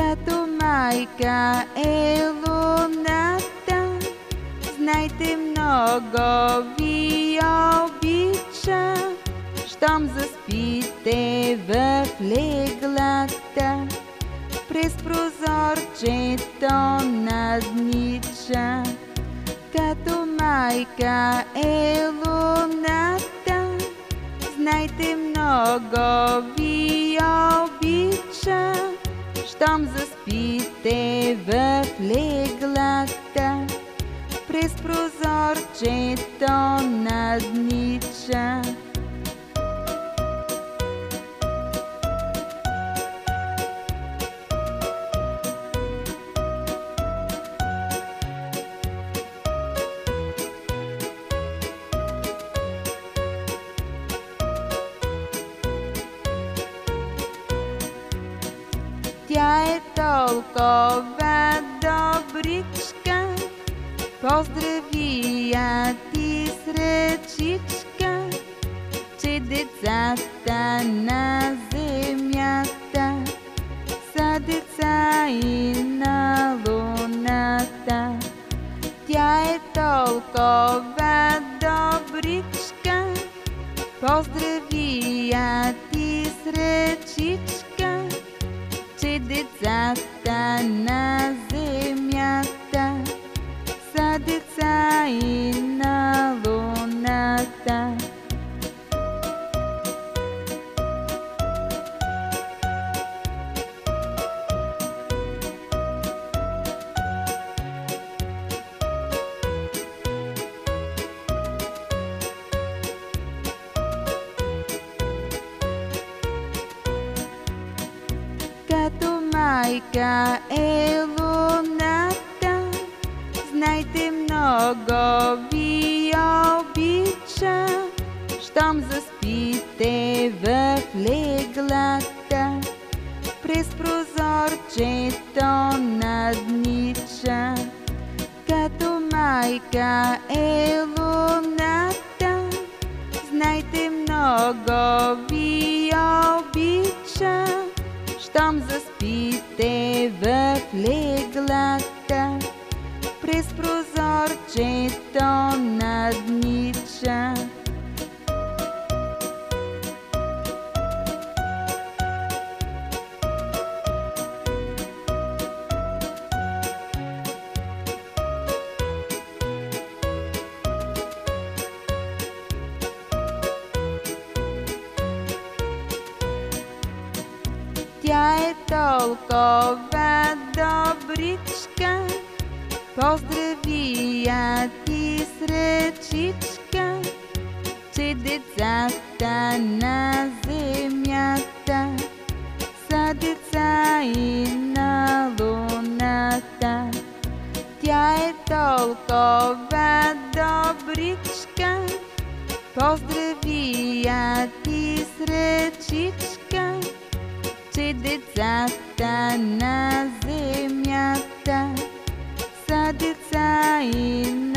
Като майка е луната, знайте, много ви обича. Щом заспите в леглата, през прозорчето наднича. Като майка е луната, знайте, много ви обича. Щом заспите в леглата, през прозорчето наднича. Тя е толкова добричка, поздрави я ти с ръчичка, че децата на земята са деца и на луната. Тя е толкова добричка, поздрави я ти с ръчичка, че децата на земята са деца и на луната. Като майка е луната, знайте, много ви обича. Щом заспите в леглата, през прозорчето наднича. Като майка е луната, знайте, много ви обича. Щом заспите в леглата, през прозорчето наднича. Тя е толкова добричка, поздрави я ти с ръчичка, че децата на земята са деца и на луната. Тя е толкова добричка, поздрави я ти с ръчичка, че децата на земята са деца и